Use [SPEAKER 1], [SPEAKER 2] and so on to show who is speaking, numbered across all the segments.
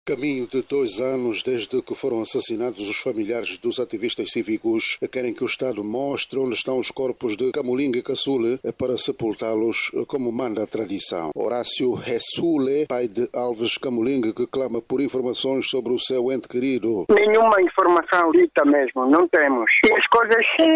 [SPEAKER 1] Caminho de 2 anos desde que foram assassinados os familiares dos ativistas cívicos, querem que o Estado mostre onde estão os corpos de Kamulinga e Caçule para sepultá-los como manda a tradição. Horácio Ressule, pai de Alves Kamulinga, que clama por informações sobre o seu ente querido.
[SPEAKER 2] Nenhuma informação dita mesmo, não temos. E as coisas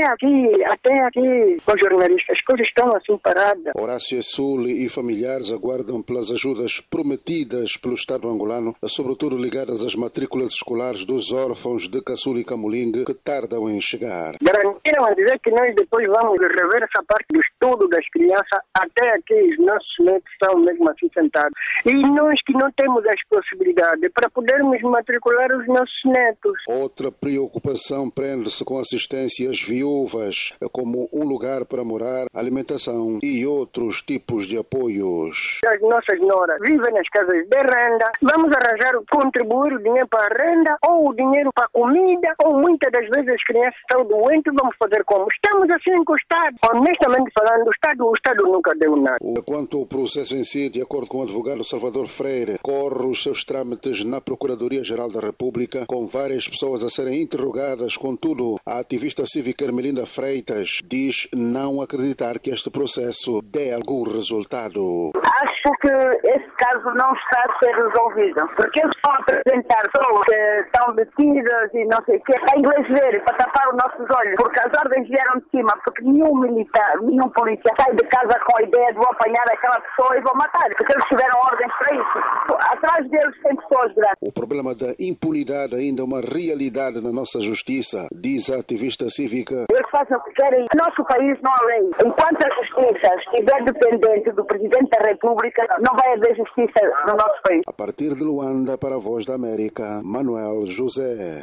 [SPEAKER 2] até aqui, com jornalistas, as coisas estão assim paradas.
[SPEAKER 1] Horácio Ressule e familiares aguardam pelas ajudas prometidas pelo Estado angolano, sobretudo ligadas às matrículas escolares dos órfãos de Caçule e Kamulinga, que tardam em chegar.
[SPEAKER 2] Garantiram a dizer que nós depois vamos rever essa parte do estudo das crianças, até aqui os nossos netos estão mesmo assim sentados. E nós que não temos as possibilidades para podermos matricular os nossos netos.
[SPEAKER 1] Outra preocupação prende-se com assistência às viúvas, como um lugar para morar, alimentação e outros tipos de apoios.
[SPEAKER 2] As nossas noras vivem nas casas de renda, vamos arranjar, contribuir o dinheiro para a renda, ou o dinheiro para a comida, ou muitas das vezes as crianças estão doentes, vamos fazer como? Estamos assim encostados. Honestamente falando, o Estado nunca deu nada.
[SPEAKER 1] Quanto ao processo em si, de acordo com o advogado Salvador Freire, corre os seus trâmites na Procuradoria-Geral da República, com várias pessoas a serem interrogadas. Contudo, a ativista cívica Ermelinda Freitas diz não acreditar que este processo dê algum resultado.
[SPEAKER 3] Acho que esse caso não está a ser resolvido, porque eles vão apresentar pessoas que estão detidas e não sei o quê, para inglês ver, para tapar os nossos olhos, porque as ordens vieram de cima, porque nenhum militar, nenhum polícia sai de casa com a ideia de vou apanhar aquela pessoa e vou matar, porque eles tiveram ordens para isso. Atrás deles tem pessoas grandes.
[SPEAKER 1] O problema da impunidade ainda é uma realidade na nossa justiça, diz a ativista cívica.
[SPEAKER 3] Eles fazem o que querem. No nosso país não há lei. Enquanto a justiça estiver dependente do Presidente da República, não vai haver justiça no nosso país.
[SPEAKER 1] A partir de Luanda, para a Voz da América, Manuel José.